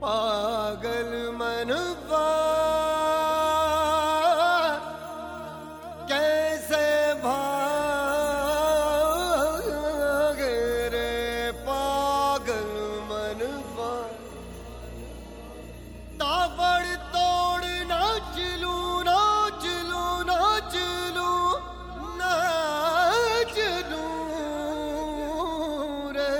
पागल मनवा कैसे भागे रे पागल मनवा। ताबड़ तोड़ नाच लूं नाच लूं नाच लूं नाच लूं रे।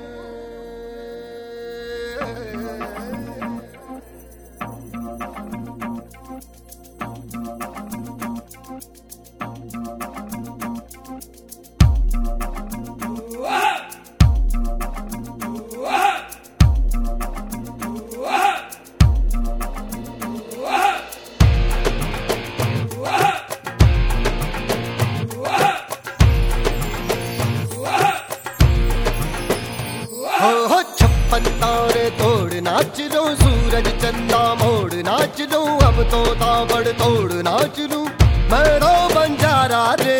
हो छप्पन तारे तोड़ नाच लो सूरज चंदा मोड़ नाच लो अब तो ताबड़ तोड़ नाच लूं मैं बंजारा रे।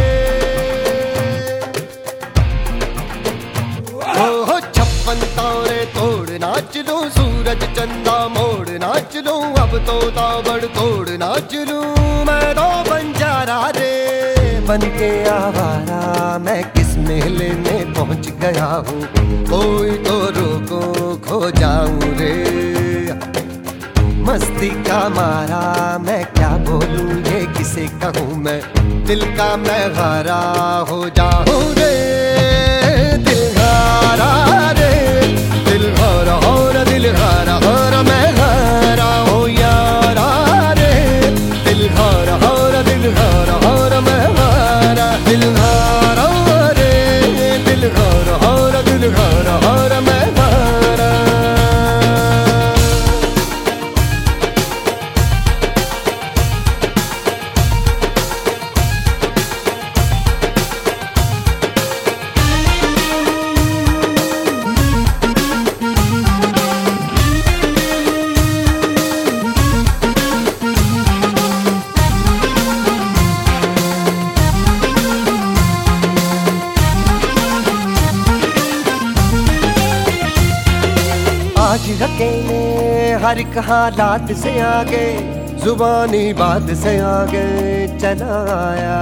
हो छप्पन तारे तोड़ नाच लो सूरज चंदा मोड़ नाच लो अब तो ताबड़ तोड़ नाच लूं मैं बंजारा रे। बन के आवारा मैं किस मेले में पहुंच गया हूँ कोई तो रोको खो जाऊं रे। मस्ती का मारा मैं क्या बोलूं ये किसे कहूँ मैं दिल का मैं हारा हो जाऊं रे। दिल हारा रे दिल हारा हो रे दिल हारा हो रे मैं हारा हो यारा रे। दिल हारा हो रे दिल हारा हो रे मैं हारा दिल हारा रे दिल हारा हो रे दिल हारा हो रे मैं हारा। आज अकेले हर एक हालात से आगे जुबानी बात से आगे चला आया।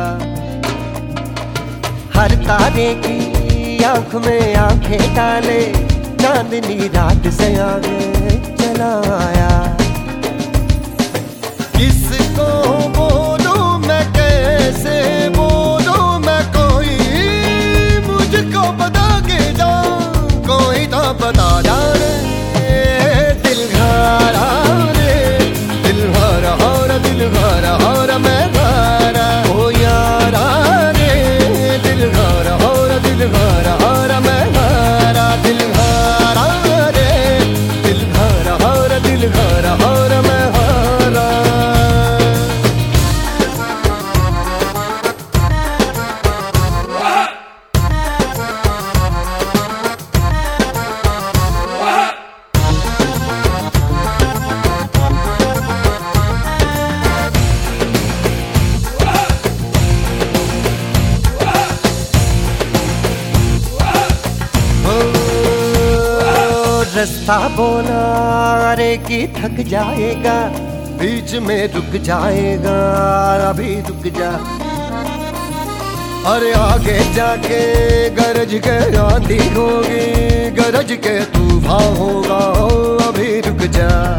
हर तारे की आंख में आंखें डाले चांदनी रात से आगे चला आया। किसको बोलूं मैं कैसे बोलूं मैं कोई मुझको बता के जा कोई तो बता जाने। दिल हारा रे दिल हारा हो रे दिल हारा हो रे मैं हारा हो यारा रे। दिल हारा हो रे दिल हारा हो रे मैं हारा दिल हारा रे दिल हारा हो रे दिल हारा हो रे मैं हारा। रास्ता बोला अरे की थक जाएगा बीच में रुक जाएगा अभी रुक जा। अरे आगे जाके गरज के आंधी होगी गरज के तूफान होगा अभी रुक जा।